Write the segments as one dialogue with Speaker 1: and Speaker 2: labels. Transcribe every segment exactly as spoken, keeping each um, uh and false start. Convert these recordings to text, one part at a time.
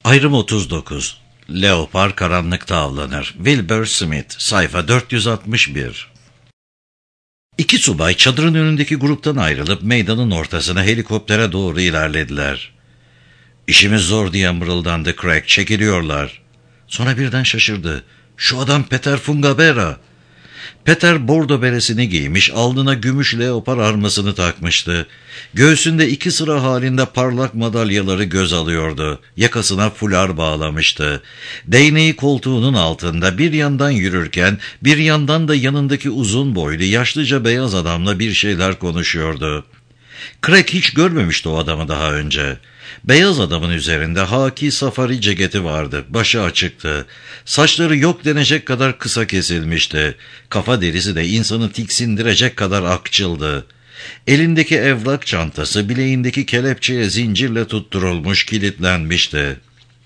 Speaker 1: Ayrım otuz dokuz. Leopar karanlıkta avlanır. Wilbur Smith, sayfa dört yüz altmış bir. İki subay çadırın önündeki gruptan ayrılıp meydanın ortasına helikoptere doğru ilerlediler. "İşimiz zor," diye mırıldandı Craig. "Çekiliyorlar." Sonra birden şaşırdı. "Şu adam Peter Fungabera." Peter bordo beresini giymiş, alnına gümüş leopar armasını takmıştı. Göğsünde iki sıra halinde parlak madalyaları göz alıyordu. Yakasına fular bağlamıştı. Değneği koltuğunun altında, bir yandan yürürken bir yandan da yanındaki uzun boylu yaşlıca beyaz adamla bir şeyler konuşuyordu. Craig hiç görmemişti o adamı daha önce. Beyaz adamın üzerinde haki safari ceketi vardı. Başı açıktı. Saçları yok denecek kadar kısa kesilmişti. Kafa derisi de insanı tiksindirecek kadar akçıldı. Elindeki evrak çantası bileğindeki kelepçeye zincirle tutturulmuş, kilitlenmişti.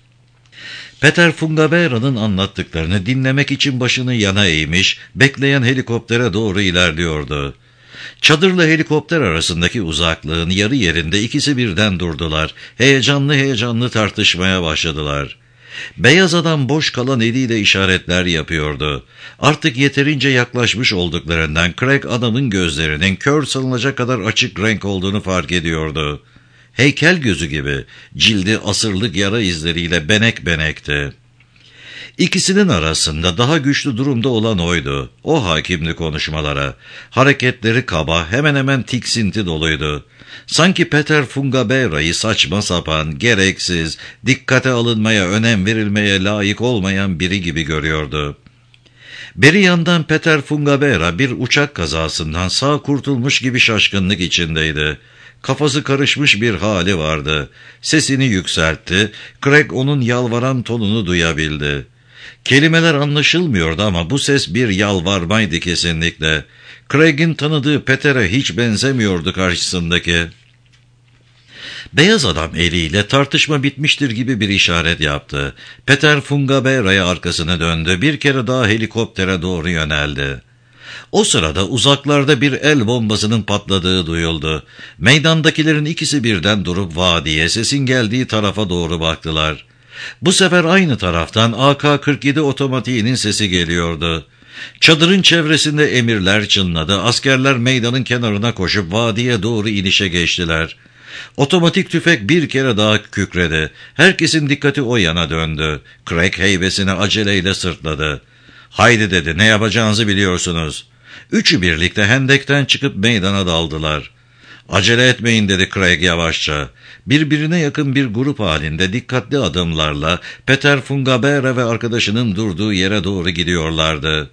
Speaker 1: Peter Fungabera'nın anlattıklarını dinlemek için başını yana eğmiş, bekleyen helikoptere doğru ilerliyordu. Çadırla helikopter arasındaki uzaklığın yarı yerinde ikisi birden durdular. Heyecanlı heyecanlı tartışmaya başladılar. Beyaz adam boş kalan eliyle işaretler yapıyordu. Artık yeterince yaklaşmış olduklarından Craig adamın gözlerinin kör sanılacak kadar açık renk olduğunu fark ediyordu. Heykel gözü gibi, cildi asırlık yara izleriyle benek benekti. İkisinin arasında daha güçlü durumda olan oydu. O hakimdi konuşmalara. Hareketleri kaba, hemen hemen tiksinti doluydu. Sanki Peter Fungabera'yı saçma sapan, gereksiz, dikkate alınmaya, önem verilmeye layık olmayan biri gibi görüyordu. Beri yandan Peter Fungabera bir uçak kazasından sağ kurtulmuş gibi şaşkınlık içindeydi. Kafası karışmış bir hali vardı. Sesini yükseltti. Craig onun yalvaran tonunu duyabildi. Kelimeler anlaşılmıyordu ama bu ses bir yalvarmaydı kesinlikle. Craig'in tanıdığı Peter'e hiç benzemiyordu karşısındaki. Beyaz adam eliyle tartışma bitmiştir gibi bir işaret yaptı. Peter Fungabera'ya arkasını döndü. Bir kere daha helikoptere doğru yöneldi. O sırada uzaklarda bir el bombasının patladığı duyuldu. Meydandakilerin ikisi birden durup vadiye, sesin geldiği tarafa doğru baktılar. Bu sefer aynı taraftan A K kırk yedi otomatiğinin sesi geliyordu. Çadırın çevresinde emirler çınladı. Askerler meydanın kenarına koşup vadiye doğru inişe geçtiler. Otomatik tüfek bir kere daha kükredi. Herkesin dikkati o yana döndü. Craig heybesini aceleyle sırtladı. "Haydi," dedi, "ne yapacağınızı biliyorsunuz." Üçü birlikte hendekten çıkıp meydana daldılar. "Acele etmeyin," dedi Craig yavaşça. Birbirine yakın bir grup halinde dikkatli adımlarla Peter Fungabera ve arkadaşının durduğu yere doğru gidiyorlardı.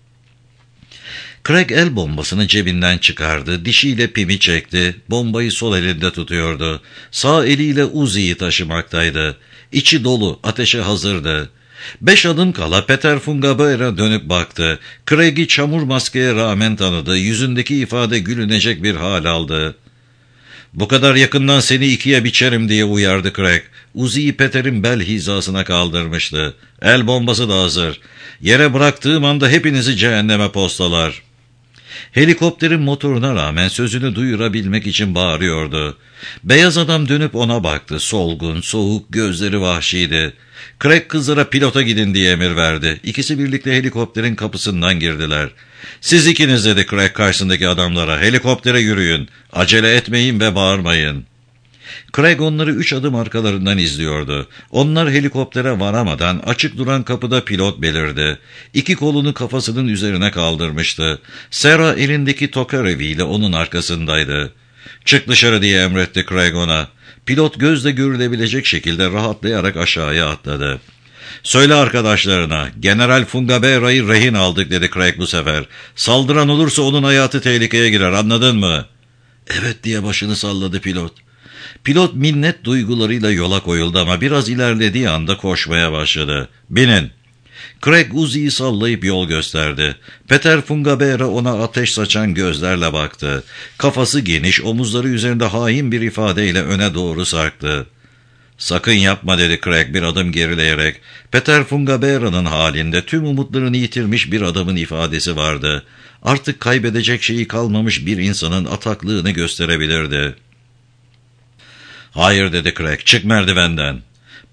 Speaker 1: Craig el bombasını cebinden çıkardı, dişiyle pimi çekti, bombayı sol elinde tutuyordu. Sağ eliyle Uzi'yi taşımaktaydı. İçi dolu, ateşe hazırdı. Beş adım kala Peter Fungabera dönüp baktı. Craig'i çamur maskeye rağmen tanıdı, yüzündeki ifade gülünecek bir hal aldı. "Bu kadar yakından seni ikiye biçerim," diye uyardı Craig. Uzi'yi Peter'in bel hizasına kaldırmıştı. "El bombası da hazır. Yere bıraktığım anda hepinizi cehenneme postalar." Helikopterin motoruna rağmen sözünü duyurabilmek için bağırıyordu. Beyaz adam dönüp ona baktı. Solgun, soğuk, gözleri vahşiydi. Craig kızlara "Pilota gidin," diye emir verdi. İkisi birlikte helikopterin kapısından girdiler. "Siz ikiniz," dedi Craig karşısındaki adamlara, "helikoptere yürüyün. Acele etmeyin ve bağırmayın." Craig onları üç adım arkalarından izliyordu. Onlar helikoptere varamadan açık duran kapıda pilot belirdi. İki kolunu kafasının üzerine kaldırmıştı. Sarah elindeki tokareviyle onun arkasındaydı. "Çık dışarı," diye emretti Craig ona. Pilot gözle görülebilecek şekilde rahatlayarak aşağıya atladı. "Söyle arkadaşlarına, General Fungabera'yı rehin aldık," dedi Craig bu sefer. "Saldıran olursa onun hayatı tehlikeye girer, anladın mı?" "Evet," diye başını salladı pilot. Pilot minnet duygularıyla yola koyuldu ama biraz ilerlediği anda koşmaya başladı. "Binin." Craig Uzi'yi sallayıp yol gösterdi. Peter Fungabera ona ateş saçan gözlerle baktı. Kafası geniş, omuzları üzerinde hain bir ifadeyle öne doğru sarktı. "Sakın yapma," dedi Craig bir adım gerileyerek. Peter Fungabera'nın halinde tüm umutlarını yitirmiş bir adamın ifadesi vardı. Artık kaybedecek şeyi kalmamış bir insanın ataklığını gösterebilirdi. "Hayır," dedi Craig, "çık merdivenden."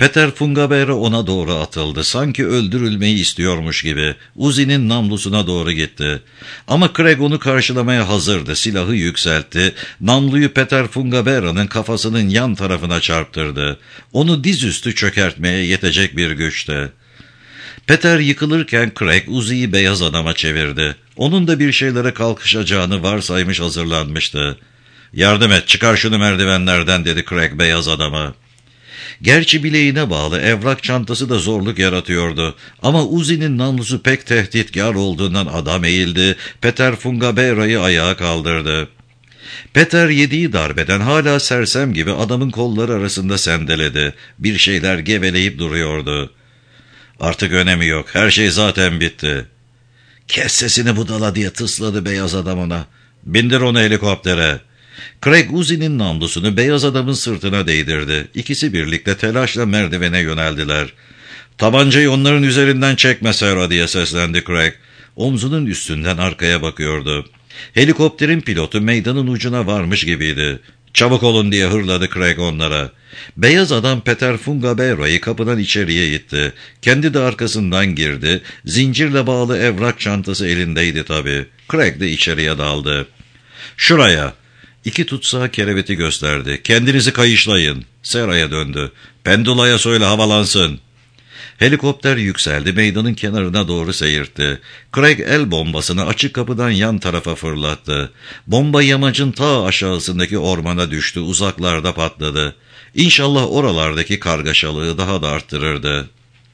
Speaker 1: Peter Fungabera ona doğru atıldı. Sanki öldürülmeyi istiyormuş gibi. Uzi'nin namlusuna doğru gitti. Ama Craig onu karşılamaya hazırdı. Silahı yükseltti. Namluyu Peter Fungabera'nın kafasının yan tarafına çarptırdı. Onu dizüstü çökertmeye yetecek bir güçtü. Peter yıkılırken Craig Uzi'yi beyaz adama çevirdi. Onun da bir şeylere kalkışacağını varsaymış hazırlanmıştı. ''Yardım et, çıkar şunu merdivenlerden'' dedi Craig beyaz adama. Gerçi bileğine bağlı evrak çantası da zorluk yaratıyordu. Ama Uzi'nin namlusu pek tehditkar olduğundan adam eğildi. Peter Fungabera'yı ayağa kaldırdı. Peter yediği darbeden hala sersem gibi adamın kolları arasında sendeledi. Bir şeyler geveleyip duruyordu. ''Artık önemi yok. Her şey zaten bitti.'' ''Kes sesini budala'' diye tısladı beyaz adam ona. ''Bindir onu helikoptere.'' Craig Uzi'nin namlusunu beyaz adamın sırtına değdirdi. İkisi birlikte telaşla merdivene yöneldiler. ''Tabancayı onların üzerinden çekme Sarah'' diye seslendi Craig. Omzunun üstünden arkaya bakıyordu. Helikopterin pilotu meydanın ucuna varmış gibiydi. ''Çabuk olun'' diye hırladı Craig onlara. Beyaz adam Peter Fungabera'yı kapıdan içeriye itti. Kendi de arkasından girdi. Zincirle bağlı evrak çantası elindeydi tabii. Craig de içeriye daldı. ''Şuraya.'' İki tutsağı kereveti gösterdi. ''Kendinizi kayışlayın.'' Sarah'a döndü. ''Pendula'ya söyle havalansın.'' Helikopter yükseldi, meydanın kenarına doğru seyirtti. Craig el bombasını açık kapıdan yan tarafa fırlattı. Bomba yamacın ta aşağısındaki ormana düştü, uzaklarda patladı. İnşallah oralardaki kargaşalığı daha da arttırırdı.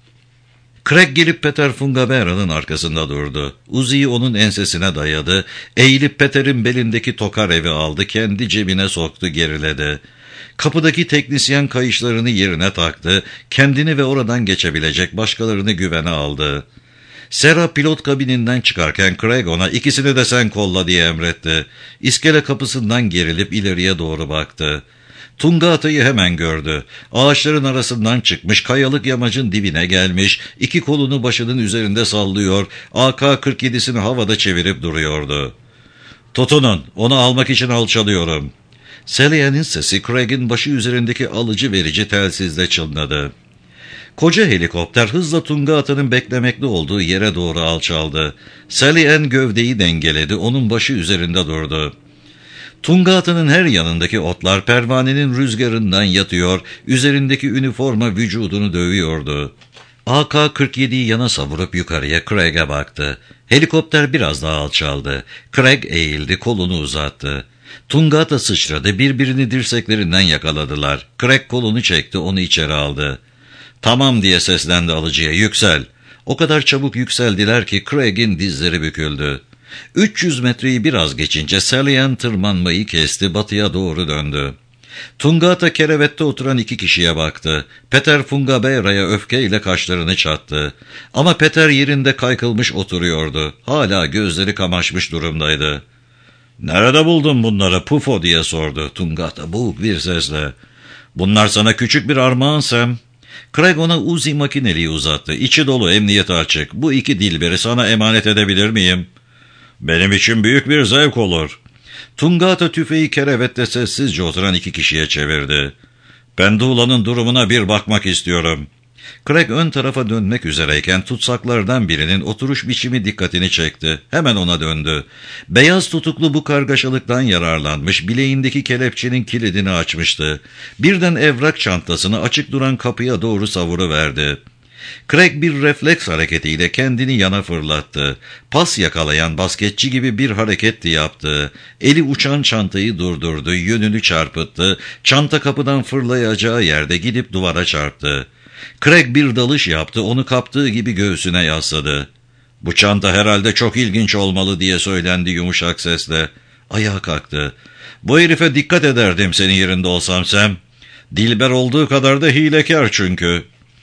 Speaker 1: Craig gelip Peter Fungabera'nın arkasında durdu. Uzi'yi onun ensesine dayadı. Eğilip Peter'in belindeki tokar evi aldı. Kendi cebine soktu, geriledi. Kapıdaki teknisyen kayışlarını yerine taktı. Kendini ve oradan geçebilecek başkalarını güvene aldı. Sarah pilot kabininden çıkarken Craig ona ''İkisini de sen kolla'' diye emretti. İskele kapısından gerilip ileriye doğru baktı. Tungata'yı hemen gördü. Ağaçların arasından çıkmış, kayalık yamacın dibine gelmiş, iki kolunu başının üzerinde sallıyor, A K kırk yedisini havada çevirip duruyordu. ''Tutunun, onu almak için alçalıyorum.'' Salien'in sesi Craig'in başı üzerindeki alıcı verici telsizle çınladı. Koca helikopter hızla Tungata'nın beklemekte olduğu yere doğru alçaldı. Salien gövdeyi dengeledi, onun başı üzerinde durdu. Tungata'nın her yanındaki otlar pervanenin rüzgarından yatıyor, üzerindeki üniforma vücudunu dövüyordu. A K kırk yediyi yana savurup yukarıya Craig'e baktı. Helikopter biraz daha alçaldı. Craig eğildi, kolunu uzattı. Tungata sıçradı, birbirini dirseklerinden yakaladılar. Craig kolunu çekti, onu içeri aldı. ''Tamam'' diye seslendi alıcıya, ''yüksel.'' O kadar çabuk yükseldiler ki Craig'in dizleri büküldü. üç yüz metreyi biraz geçince Salien tırmanmayı kesti, batıya doğru döndü. Tungata kerevette oturan iki kişiye baktı. Peter Fungabera'ya öfkeyle kaşlarını çattı. Ama Peter yerinde kaykılmış oturuyordu. Hala gözleri kamaşmış durumdaydı. ''Nerede buldun bunları Pufo?'' diye sordu Tungata boğuk bir sesle. ''Bunlar sana küçük bir armağan Sam.'' Craig ona Uzi makineliği uzattı. ''İçi dolu, emniyet açık. Bu iki dilberi sana emanet edebilir miyim?'' ''Benim için büyük bir zevk olur.'' Tungata tüfeği kerevette sessizce oturan iki kişiye çevirdi. ''Pendula'nın durumuna bir bakmak istiyorum.'' Craig ön tarafa dönmek üzereyken tutsaklardan birinin oturuş biçimi dikkatini çekti. Hemen ona döndü. Beyaz tutuklu bu kargaşalıktan yararlanmış, bileğindeki kelepçenin kilidini açmıştı. Birden evrak çantasını açık duran kapıya doğru savuruverdi. Craig bir refleks hareketiyle kendini yana fırlattı. Pas yakalayan basketçi gibi bir hareketti yaptı. Eli uçan çantayı durdurdu, yönünü çarpıttı. Çanta kapıdan fırlayacağı yerde gidip duvara çarptı. Craig bir dalış yaptı, onu kaptığı gibi göğsüne yasladı. ''Bu çanta herhalde çok ilginç olmalı'' diye söylendi yumuşak sesle. Ayağa kalktı. ''Bu herife dikkat ederdim senin yerinde olsam Sam. Dilber olduğu kadar da hilekar çünkü.''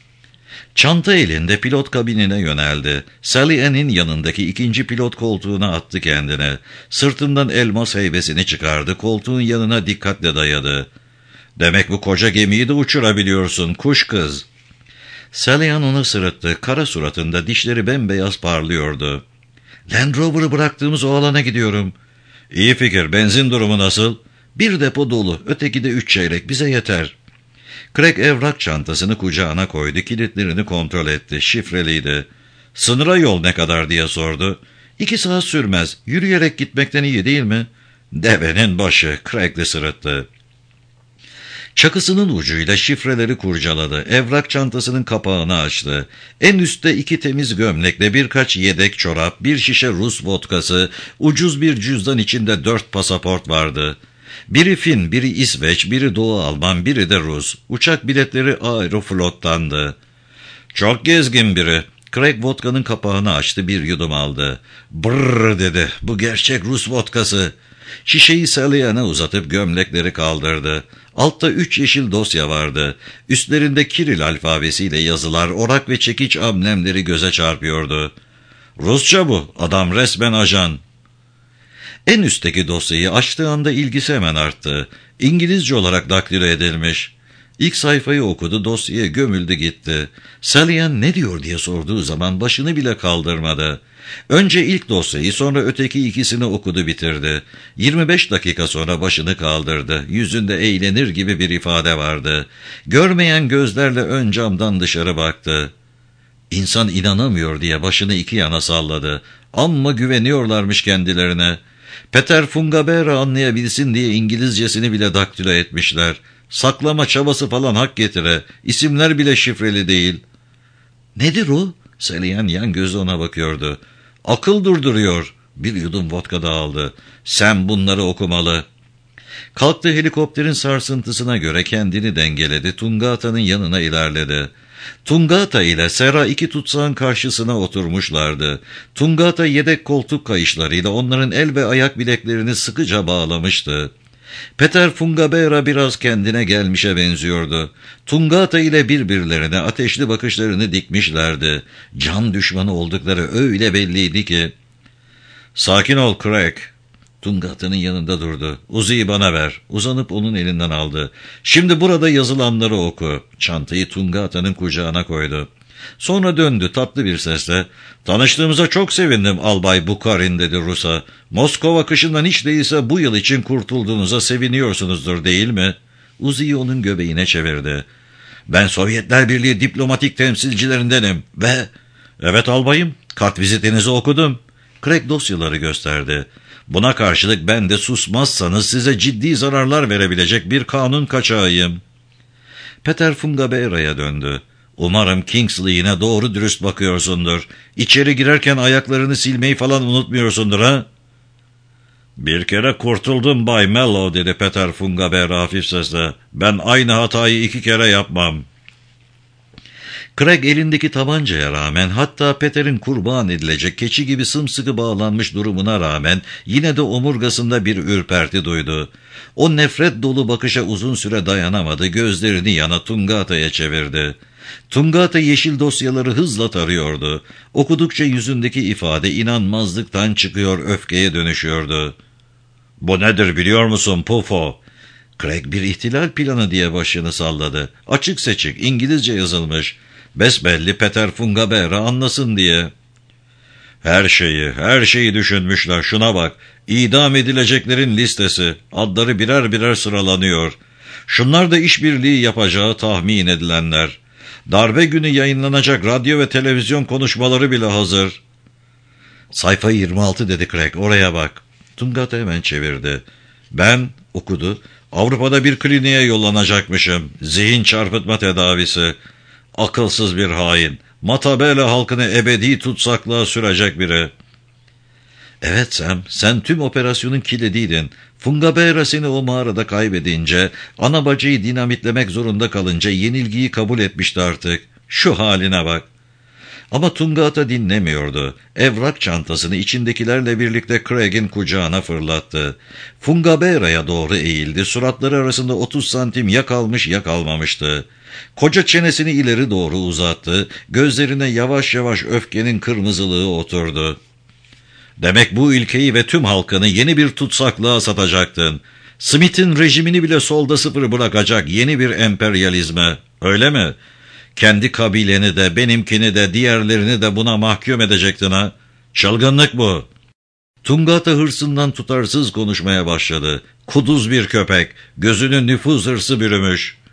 Speaker 1: Çanta elinde pilot kabinine yöneldi. Sally Ann'in yanındaki ikinci pilot koltuğuna attı kendine. Sırtından elmas heybesini çıkardı, koltuğun yanına dikkatle dayadı. ''Demek bu koca gemiyi de uçurabiliyorsun, kuş kız.'' Sally Ann onu sırıttı. Kara suratında dişleri bembeyaz parlıyordu. ''Land Rover'ı bıraktığımız o alana gidiyorum.'' ''İyi fikir, benzin durumu nasıl?'' ''Bir depo dolu, öteki de üç çeyrek, bize yeter.'' Craig evrak çantasını kucağına koydu, kilitlerini kontrol etti, şifreliydi. Sınıra yol ne kadar diye sordu. İki saat sürmez, yürüyerek gitmekten iyi değil mi? Devenin başı, Craig de sırıttı. Çakısının ucuyla şifreleri kurcaladı. Evrak çantasının kapağını açtı. En üstte iki temiz gömlekle birkaç yedek çorap, bir şişe Rus vodkası, ucuz bir cüzdan içinde dört pasaport vardı. Biri Fin, biri İsveç, biri Doğu Alman, biri de Rus. Uçak biletleri Aeroflot'tandı. Çok gezgin biri. Craig vodkanın kapağını açtı, bir yudum aldı. Brrr dedi, bu gerçek Rus vodkası. Şişeyi Salyan'a uzatıp gömlekleri kaldırdı. Altta üç yeşil dosya vardı. Üstlerinde Kiril alfabesiyle yazılar, orak ve çekiç amblemleri göze çarpıyordu. Rusça bu, adam resmen ajan. En üstteki dosyayı açtığı anda ilgisi hemen arttı. İngilizce olarak daktilo edilmiş. İlk sayfayı okudu, dosyaya gömüldü gitti. Salyan ne diyor diye sorduğu zaman başını bile kaldırmadı. Önce ilk dosyayı, sonra öteki ikisini okudu bitirdi. yirmi beş dakika sonra başını kaldırdı. Yüzünde eğlenir gibi bir ifade vardı. Görmeyen gözlerle ön camdan dışarı baktı. İnsan inanamıyor diye başını iki yana salladı. Amma güveniyorlarmış kendilerine. Peter Fungabera anlayabilsin diye İngilizcesini bile daktilo etmişler. Saklama çabası falan hak getire. İsimler bile şifreli değil. Nedir o? Salyan yan gözü ona bakıyordu. Akıl durduruyor. Bir yudum vodka da aldı. Sen bunları okumalı. Kalktı, helikopterin sarsıntısına göre kendini dengeledi. Tungata'nın yanına ilerledi. Tungata ile Sera iki tutsağın karşısına oturmuşlardı. Tungata yedek koltuk kayışlarıyla onların el ve ayak bileklerini sıkıca bağlamıştı. Peter Fungabera biraz kendine gelmişe benziyordu. Tungata ile birbirlerine ateşli bakışlarını dikmişlerdi. Can düşmanı oldukları öyle belliydi ki. ''Sakin ol Craig.'' Tungata'nın yanında durdu. ''Uzi'yi bana ver.'' Uzanıp onun elinden aldı. ''Şimdi burada yazılanları oku.'' Çantayı Tungata'nın kucağına koydu. Sonra döndü tatlı bir sesle. ''Tanıştığımıza çok sevindim Albay Bukharin,'' dedi Rus'a. ''Moskova kışından hiç değilse bu yıl için kurtulduğunuza seviniyorsunuzdur değil mi?'' Uzi'yi onun göbeğine çevirdi. ''Ben Sovyetler Birliği diplomatik temsilcilerindenim ve...'' ''Evet albayım, kart vizitinizi okudum.'' Craig dosyaları gösterdi. ''Buna karşılık ben de susmazsanız size ciddi zararlar verebilecek bir kanun kaçağıyım.'' Peter Fungabera'ya döndü. ''Umarım Kingsley'ine doğru dürüst bakıyorsundur. İçeri girerken ayaklarını silmeyi falan unutmuyorsundur ha?'' ''Bir kere kurtuldum Bay Mello,'' dedi Peter Fungabera hafif sesle. ''Ben aynı hatayı iki kere yapmam.'' Craig elindeki tabancaya rağmen, hatta Peter'in kurban edilecek keçi gibi sımsıkı bağlanmış durumuna rağmen yine de omurgasında bir ürperti duydu. O nefret dolu bakışa uzun süre dayanamadı, gözlerini yana Tungata'ya çevirdi. Tungata yeşil dosyaları hızla tarıyordu. Okudukça yüzündeki ifade inanmazlıktan çıkıyor, öfkeye dönüşüyordu. ''Bu nedir biliyor musun Pufo?'' Craig bir ihtilal planı diye başını salladı. Açık seçik İngilizce yazılmış. Besbelli Peter Fungabera anlasın diye. ''Her şeyi, her şeyi düşünmüşler. Şuna bak. İdam edileceklerin listesi. Adları birer birer sıralanıyor. Şunlar da işbirliği yapacağı tahmin edilenler. Darbe günü yayınlanacak radyo ve televizyon konuşmaları bile hazır.'' ''Sayfa yirmi altı'' dedi Craig. ''Oraya bak.'' Tungata hemen çevirdi. ''Ben'' okudu. ''Avrupa'da bir kliniğe yollanacakmışım. Zihin çarpıtma tedavisi. Akılsız bir hain. Matabele halkını ebedi tutsaklığa sürecek biri.'' ''Evet Sam, sen tüm operasyonun kilidiydin. Fungabera seni o mağarada kaybedince, ana bacayı dinamitlemek zorunda kalınca yenilgiyi kabul etmişti artık. Şu haline bak.'' Ama Tungata dinlemiyordu. Evrak çantasını içindekilerle birlikte Craig'in kucağına fırlattı. Fungabera'ya doğru eğildi. Suratları arasında otuz santim ya kalmış ya kalmamıştı. Koca çenesini ileri doğru uzattı. Gözlerine yavaş yavaş öfkenin kırmızılığı oturdu. ''Demek bu ülkeyi ve tüm halkını yeni bir tutsaklığa satacaktın. Smith'in rejimini bile solda sıfır bırakacak yeni bir emperyalizme. Öyle mi? Kendi kabileni de, benimkini de, diğerlerini de buna mahkum edecektin ha? Çılgınlık bu.'' Tungata hırsından tutarsız konuşmaya başladı. Kuduz bir köpek, gözünü nüfuz hırsı bürümüş.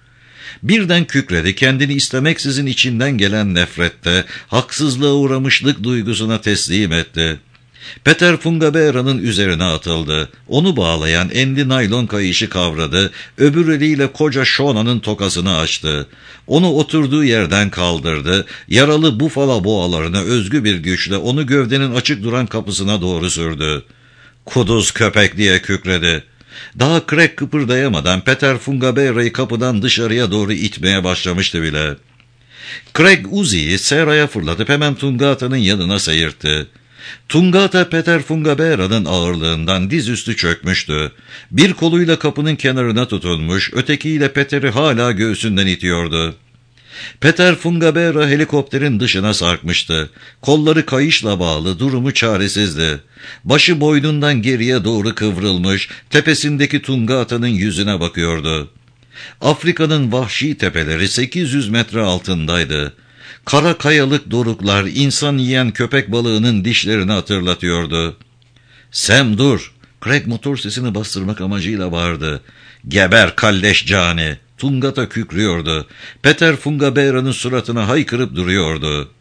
Speaker 1: Birden kükredi, kendini istemeksizin içinden gelen nefrette, haksızlığa uğramışlık duygusuna teslim etti. Peter Fungabera'nın üzerine atıldı. Onu bağlayan enli naylon kayışı kavradı, öbür eliyle koca Shona'nın tokasını açtı. Onu oturduğu yerden kaldırdı, yaralı bufala boğalarına özgü bir güçle onu gövdenin açık duran kapısına doğru sürdü. "Kuduz köpek!" diye kükredi. Daha Craig kıpırdayamadan Peter Fungabera'yı kapıdan dışarıya doğru itmeye başlamıştı bile. Craig Uzi'yi seraya fırlatıp hemen Tungata'nın yanına seyirtti. Tungata Peter Fungabera'nın ağırlığından dizüstü çökmüştü. Bir koluyla kapının kenarına tutunmuş, ötekiyle Peter'i hala göğsünden itiyordu. Peter Fungabera helikopterin dışına sarkmıştı. Kolları kayışla bağlı, durumu çaresizdi. Başı boynundan geriye doğru kıvrılmış, tepesindeki Tungata'nın yüzüne bakıyordu. Afrika'nın vahşi tepeleri sekiz yüz metre altındaydı. Kara kayalık doruklar insan yiyen köpek balığının dişlerini hatırlatıyordu. "Sam dur!" Craig motor sesini bastırmak amacıyla bağırdı. "Geber kalleş cani!" Tungata kükrüyordu. Peter Fungabera'nın suratına haykırıp duruyordu.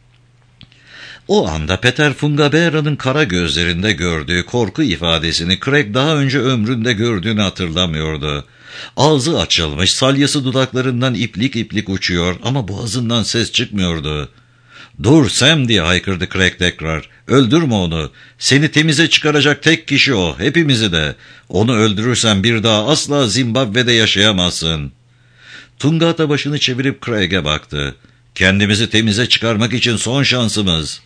Speaker 1: O anda Peter Fungabera'nın kara gözlerinde gördüğü korku ifadesini Craig daha önce ömründe gördüğünü hatırlamıyordu. Ağzı açılmış, salyası dudaklarından iplik iplik uçuyor ama boğazından ses çıkmıyordu. "Dur Sam!" diye haykırdı Craig tekrar. "Öldürme onu. Seni temize çıkaracak tek kişi o, hepimizi de. Onu öldürürsen bir daha asla Zimbabwe'de yaşayamazsın." Tungata başını çevirip Craig'e baktı. "Kendimizi temize çıkarmak için son şansımız."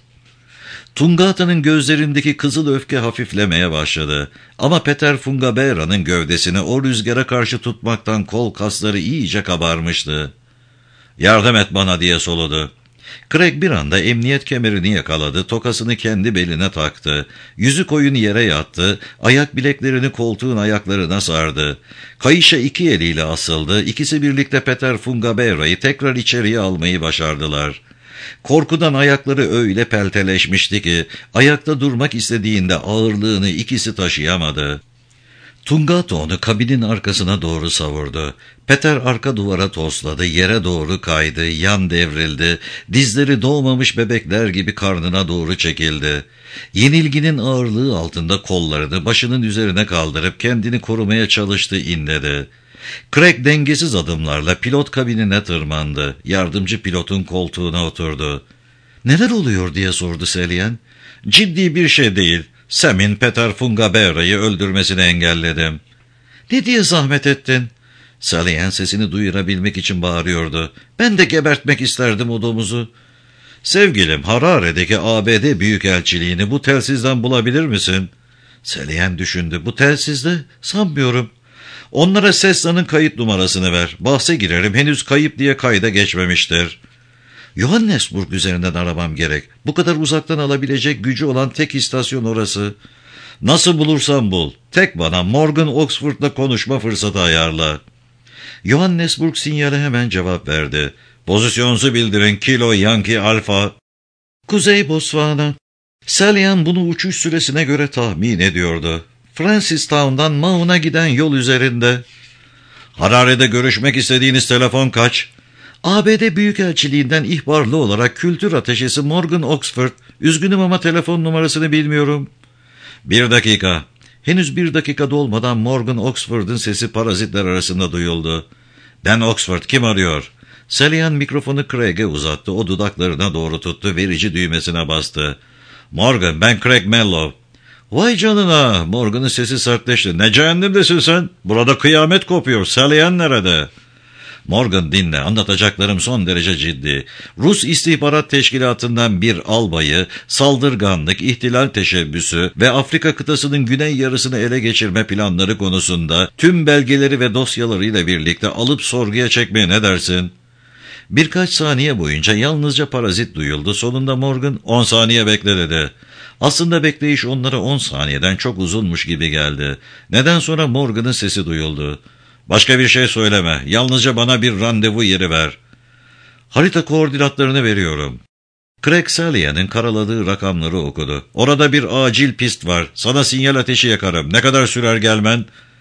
Speaker 1: Tungata'nın gözlerindeki kızıl öfke hafiflemeye başladı. Ama Peter Fungabera'nın gövdesini o rüzgara karşı tutmaktan kol kasları iyice kabarmıştı. "Yardım et bana!" diye soludu. Craig bir anda emniyet kemerini yakaladı, tokasını kendi beline taktı. Yüzü koyun yere yattı, ayak bileklerini koltuğun ayaklarına sardı. Kayışa iki eliyle asıldı, ikisi birlikte Peter Fungabera'yı tekrar içeriye almayı başardılar. Korkudan ayakları öyle pelteleşmişti ki, ayakta durmak istediğinde ağırlığını ikisi taşıyamadı. Tungata onu kabinin arkasına doğru savurdu. Peter arka duvara tosladı, yere doğru kaydı, yan devrildi, dizleri doğmamış bebekler gibi karnına doğru çekildi. Yenilginin ağırlığı altında kollarını başının üzerine kaldırıp kendini korumaya çalıştı, inledi. Craig dengesiz adımlarla pilot kabinine tırmandı. Yardımcı pilotun koltuğuna oturdu. "Neler oluyor?" diye sordu Salyan. "Ciddi bir şey değil. Sam'in Peter Fungabera'yı öldürmesini engelledim." "Ne diye zahmet ettin?" Salyan sesini duyurabilmek için bağırıyordu. "Ben de gebertmek isterdim o domuzu." "Sevgilim, Harare'deki A B D Büyükelçiliğini bu telsizden bulabilir misin?" Salyan düşündü. "Bu telsizde? Sanmıyorum." "Onlara Cessna'nın kayıt numarasını ver. Bahse girerim, henüz kayıp diye kayda geçmemiştir." "Johannesburg üzerinden aramam gerek. Bu kadar uzaktan alabilecek gücü olan tek istasyon orası." "Nasıl bulursan bul. Tek bana Morgan Oxford'la konuşma fırsatı ayarla." Johannesburg sinyali hemen cevap verdi. "Pozisyonunuzu bildirin, Kilo Yankee Alfa." "Kuzey Botswana." Salyan bunu uçuş süresine göre tahmin ediyordu. Francistown'dan Maun'a giden yol üzerinde. "Harare'de görüşmek istediğiniz telefon kaç?" "A B D Büyükelçiliğinden ihbarlı olarak kültür ateşesi Morgan Oxford. Üzgünüm ama telefon numarasını bilmiyorum." "Bir dakika." Henüz bir dakika dolmadan Morgan Oxford'un sesi parazitler arasında duyuldu. "Ben Oxford, kim arıyor?" Salyan mikrofonu Craig'e uzattı, o dudaklarına doğru tuttu, verici düğmesine bastı. "Morgan, ben Craig Mello." "Vay canına!" Morgan'ın sesi sertleşti. "Ne cehennemdesin sen? Burada kıyamet kopuyor. Salyan nerede?" "Morgan, dinle, anlatacaklarım son derece ciddi. Rus istihbarat teşkilatından bir albayı, saldırganlık, ihtilal teşebbüsü ve Afrika kıtasının güney yarısını ele geçirme planları konusunda tüm belgeleri ve dosyalarıyla birlikte alıp sorguya çekmeye ne dersin?" Birkaç saniye boyunca yalnızca parazit duyuldu. Sonunda Morgan, on saniye bekle" dedi. Aslında bekleyiş onlara on saniyeden çok uzunmuş gibi geldi. Neden sonra Morgan'ın sesi duyuldu. "Başka bir şey söyleme. Yalnızca bana bir randevu yeri ver." "Harita koordinatlarını veriyorum." Craig Salyan'ın karaladığı rakamları okudu. "Orada bir acil pist var. Sana sinyal ateşi yakarım. Ne kadar sürer gelmen?"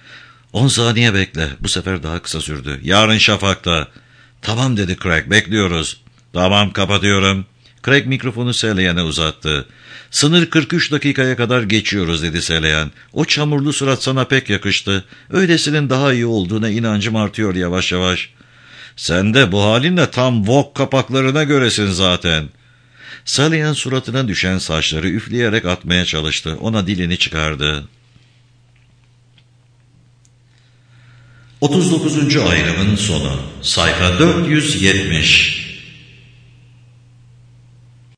Speaker 1: On saniye bekle. Bu sefer daha kısa sürdü. Yarın şafakta. Tamam dedi Craig, bekliyoruz. Tamam, kapatıyorum. Craig mikrofonu Saleyan'a uzattı. Sınır kırk üç dakikaya kadar geçiyoruz dedi Saleyan. O çamurlu surat sana pek yakıştı. Öylesinin daha iyi olduğuna inancım artıyor yavaş yavaş. Sen de bu halinle tam Vogue kapaklarına göresin zaten. Saleyan suratına düşen saçları üfleyerek atmaya çalıştı. Ona dilini çıkardı. otuz dokuzuncu ayrımın sonu. Sayfa dört yüz yetmiş.